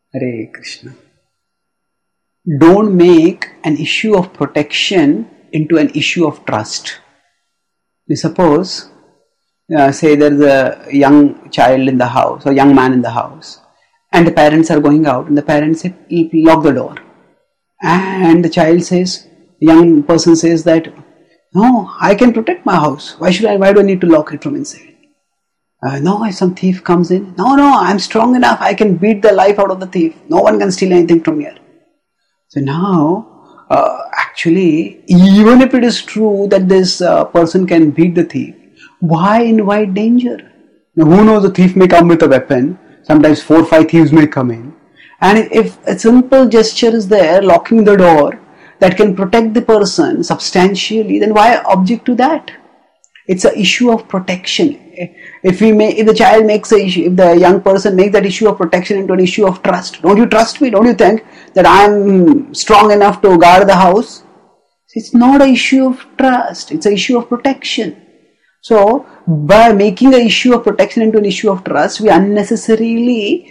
Hare Krishna. Don't make an issue of protection into an issue of trust. Suppose, say there's a young child in the house or young man in the house, and the parents are going out, and the parents say, lock the door. And the child says, young person says that, no, I can protect my house. Why do I need to lock it from inside? No, if some thief comes in, no, I'm strong enough. I can beat the life out of the thief. No one can steal anything from here. So now, actually, even if it is true that this person can beat the thief, why invite danger? Now, who knows, the thief may come with a weapon. Sometimes 4 or 5 thieves may come in. And if a simple gesture is there, locking the door, that can protect the person substantially, then why object to that? It's an issue of protection. If the child makes a issue, if the young person makes that issue of protection into an issue of trust, don't you trust me? Don't you think that I'm strong enough to guard the house? It's not an issue of trust. It's an issue of protection. So, by making an issue of protection into an issue of trust, we unnecessarily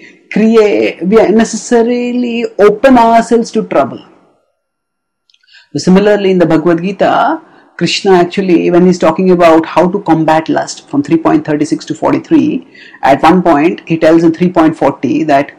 open ourselves to trouble. So similarly, in the Bhagavad Gita, Krishna actually, when he's talking about how to combat lust from 3.36 to 43, at one point he tells in 3.40 that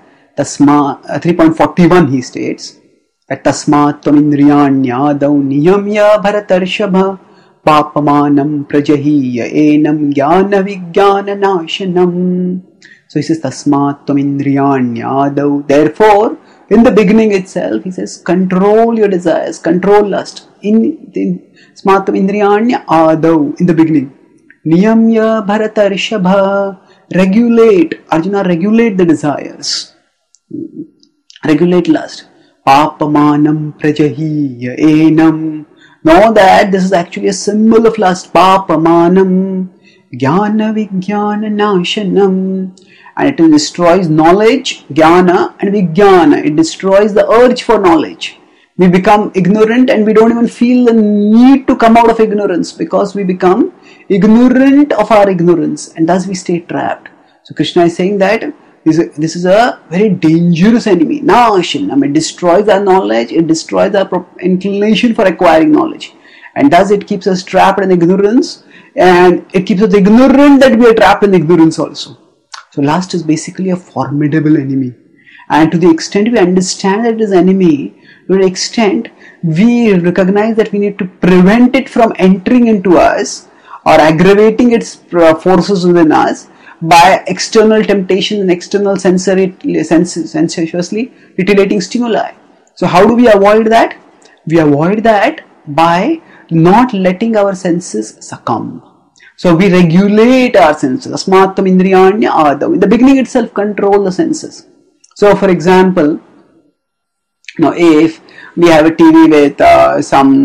3.41 he states that Tasmat Tvamindriyanyadav niyamya bharatarshabha papamanam prajahiya enam jnana vijnana nashanam. So he says Tasmat Tvamindriyanyadav. Therefore, in the beginning itself, he says, control your desires, control lust. In Smatam Indriyanya Adav, in the beginning. Niyamya Bharatarshabha, regulate, Arjuna, regulate the desires. Regulate lust. Papamanam prajahiya enam. Know that this is actually a symbol of lust. Papamanam jnana vijnana nashanam. And it destroys knowledge, jnana and vijnana. It destroys the urge for knowledge. We become ignorant and we don't even feel the need to come out of ignorance because we become ignorant of our ignorance and thus we stay trapped. So Krishna is saying that this is a very dangerous enemy. Nashanam. It destroys our knowledge, it destroys our inclination for acquiring knowledge. And thus it keeps us trapped in ignorance and it keeps us ignorant that we are trapped in ignorance also. So lust is basically a formidable enemy. And to the extent we understand that it is an enemy, to the extent we recognize that we need to prevent it from entering into us or aggravating its forces within us by external temptation and external sensuously titillating stimuli. So how do we avoid that? We avoid that by not letting our senses succumb. So we regulate our senses. Asmatam indriyanya adav. In the beginning itself, control the senses. So for example, now if we have a TV with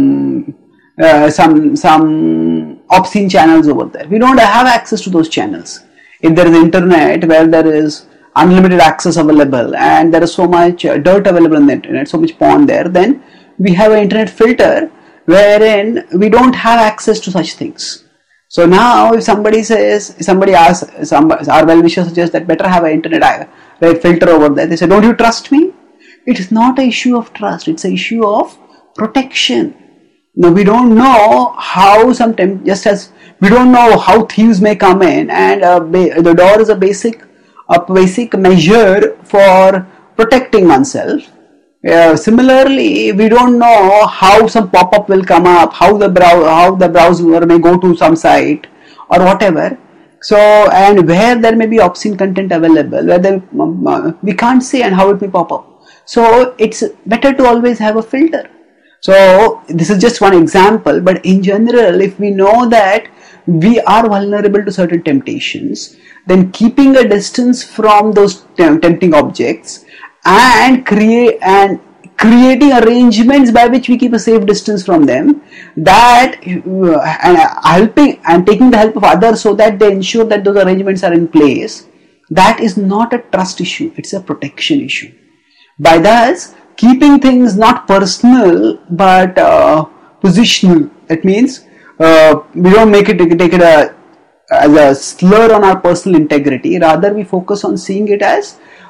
some obscene channels over there, we don't have access to those channels. If there is internet where there is unlimited access available and there is so much dirt available on the internet, so much porn there, then we have an internet filter wherein we don't have access to such things. So now if somebody asks, our well-wisher suggests that better have an internet filter over there, they say, don't you trust me? It is not an issue of trust, it's an issue of protection. Now we don't know how just as we don't know how thieves may come in and the door is a basic measure for protecting oneself. Similarly, we don't know how some pop-up will come up, how the browser may go to some site or whatever. So, and where there may be obscene content available, we can't say and how it may pop up. So, it's better to always have a filter. So, this is just one example, but in general, if we know that we are vulnerable to certain temptations, then keeping a distance from those tempting objects and creating arrangements by which we keep a safe distance from them, that and helping and taking the help of others so that they ensure that those arrangements are in place, that is not a trust issue, it's a protection issue. By thus keeping things not personal but positional, that means we don't take it as a slur on our personal integrity, rather we focus on seeing it as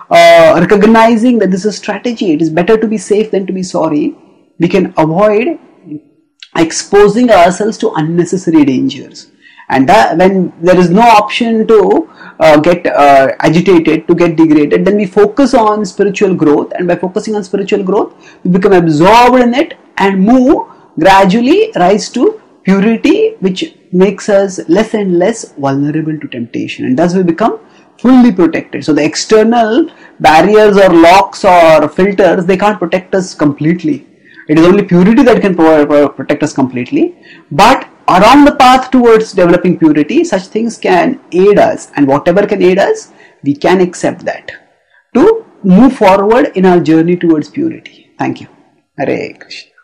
recognizing that this is strategy, it is better to be safe than to be sorry, we can avoid exposing ourselves to unnecessary dangers. And that, when there is no option to get agitated, to get degraded, then we focus on spiritual growth, and by focusing on spiritual growth, we become absorbed in it and move gradually, rise to purity, which makes us less and less vulnerable to temptation, and thus we become fully protected. So the external barriers or locks or filters, they can't protect us completely. It is only purity that can protect us completely. But around the path towards developing purity, such things can aid us, and whatever can aid us, we can accept that to move forward in our journey towards purity. Thank you. Hare Krishna.